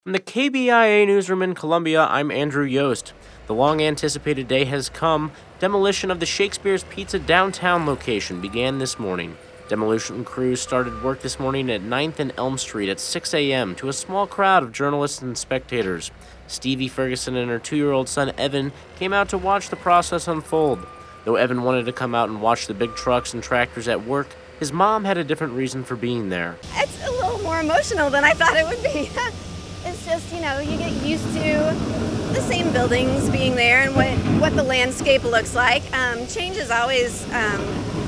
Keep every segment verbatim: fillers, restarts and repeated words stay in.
From the K B I A newsroom in Columbia, I'm Andrew Yost. The long anticipated day has come. Demolition of the Shakespeare's Pizza downtown location began this morning. Demolition crews started work this morning at ninth and Elm Street at six a.m. to a small crowd of journalists and spectators. Stevie Ferguson and her two-year-old son Evan came out to watch the process unfold. Though Evan wanted to come out and watch the big trucks and tractors at work, his mom had a different reason for being there. It's a little more emotional than I thought it would be. It's just, you know, you get used to the same buildings being there and what, what the landscape looks like. Um, change is always, um,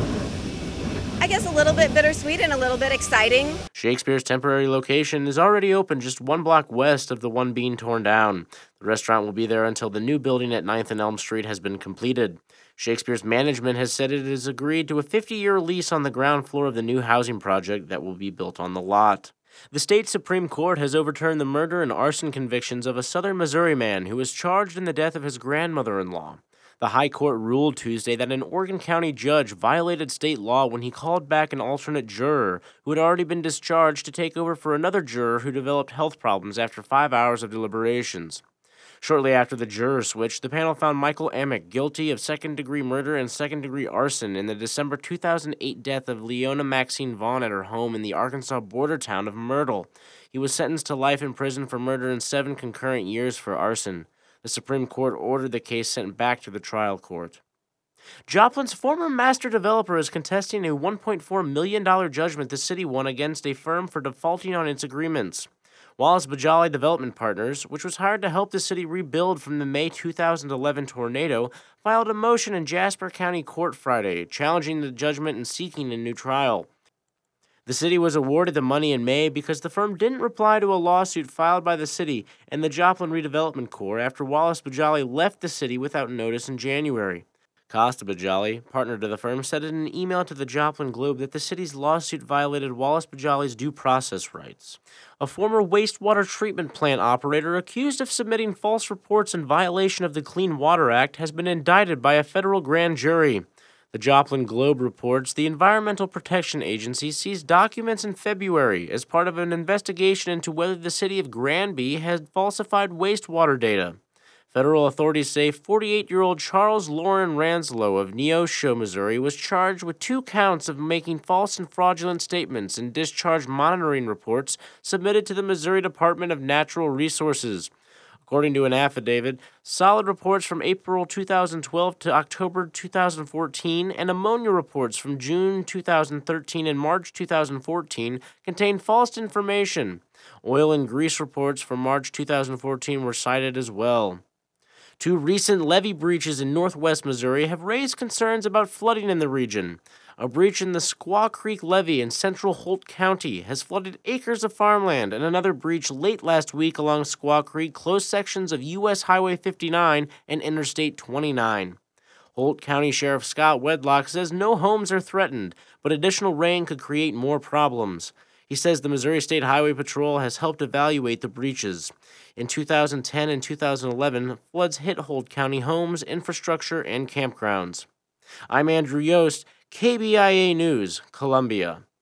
I guess, a little bit bittersweet and a little bit exciting. Shakespeare's temporary location is already open just one block west of the one being torn down. The restaurant will be there until the new building at ninth and Elm Street has been completed. Shakespeare's management has said it has agreed to a fifty-year lease on the ground floor of the new housing project that will be built on the lot. The state Supreme Court has overturned the murder and arson convictions of a southern Missouri man who was charged in the death of his grandmother-in-law. The High Court ruled Tuesday that an Oregon County judge violated state law when he called back an alternate juror who had already been discharged to take over for another juror who developed health problems after five hours of deliberations. Shortly after the juror switch, the panel found Michael Amick guilty of second-degree murder and second-degree arson in the December two thousand eight death of Leona Maxine Vaughn at her home in the Arkansas border town of Myrtle. He was sentenced to life in prison for murder and seven concurrent years for arson. The Supreme Court ordered the case sent back to the trial court. Joplin's former master developer is contesting a one point four million dollars judgment the city won against a firm for defaulting on its agreements. Wallace Bajali Development Partners, which was hired to help the city rebuild from the May two thousand eleven tornado, filed a motion in Jasper County Court Friday, challenging the judgment and seeking a new trial. The city was awarded the money in May because the firm didn't reply to a lawsuit filed by the city and the Joplin Redevelopment Corps after Wallace Bajali left the city without notice in January. Costa Bajali, partner to the firm, said in an email to the Joplin Globe that the city's lawsuit violated Wallace Bajali's due process rights. A former wastewater treatment plant operator accused of submitting false reports in violation of the Clean Water Act has been indicted by a federal grand jury. The Joplin Globe reports the Environmental Protection Agency seized documents in February as part of an investigation into whether the city of Granby had falsified wastewater data. Federal authorities say forty-eight-year-old Charles Lauren Ranslow of Neosho, Missouri, was charged with two counts of making false and fraudulent statements in discharge monitoring reports submitted to the Missouri Department of Natural Resources. According to an affidavit, solid reports from April two thousand twelve to October two thousand fourteen and ammonia reports from June two thousand thirteen and March two thousand fourteen contained false information. Oil and grease reports from March two thousand fourteen were cited as well. Two recent levee breaches in northwest Missouri have raised concerns about flooding in the region. A breach in the Squaw Creek Levee in central Holt County has flooded acres of farmland, and another breach late last week along Squaw Creek closed sections of U S Highway fifty-nine and Interstate twenty-nine. Holt County Sheriff Scott Wedlock says no homes are threatened, but additional rain could create more problems. He says the Missouri State Highway Patrol has helped evaluate the breaches. In two thousand ten and two thousand eleven, floods hit Holt County homes, infrastructure, and campgrounds. I'm Andrew Yost, K B I A News, Columbia.